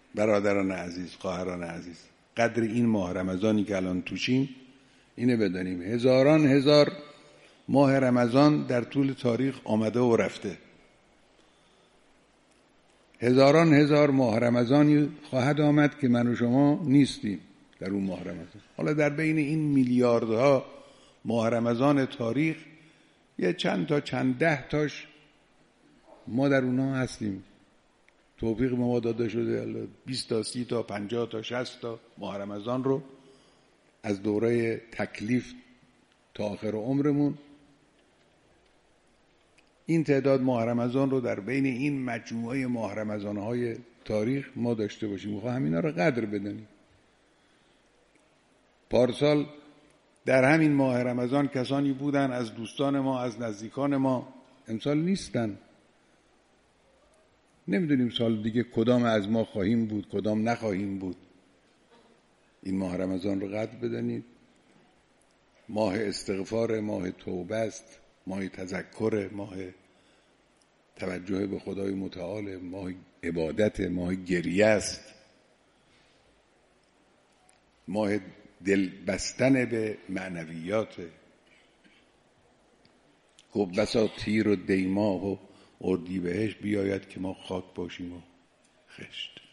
برادران عزیز، خواهران عزیز، قدر این ماه رمضانی که الان توشیم اینه بدانیم. هزاران هزار ماه رمضان در طول تاریخ آمده و رفته. هزاران هزار ماه رمضانی خواهد آمد که من و شما نیستیم در اون ماه رمضان. حالا در بین این میلیاردها ماه رمضان تاریخ یه چند تا چند ده تاش ما در اونها هستیم. توفیق ما داده شده 20 تا 30 تا 50 تا 60 تا ماه رمضان رو از دوره تکلیف تا آخر عمرمون این تعداد ماه رمضان رو در بین این مجموعه ماه رمضان‌های تاریخ ما داشته باشیم. میخوام همینا رو قدر بدونیم. پارسال در همین ماه رمضان کسانی بودن از دوستان ما، از نزدیکان ما، امسال نیستن. نمیدونیم سال دیگه کدام از ما خواهیم بود، کدام نخواهیم بود. این ماه رمضان رو قدر بدونید. ماه استغفار، ماه توبه است، ماه تذکر، ماه توجه به خدای متعال، ماه عبادت، ماه گریه است، ماه دل بستن به معنویات. خب بسا تیر و دیماه و اردیبهشت بیاید که ما خاک باشیم و خشت.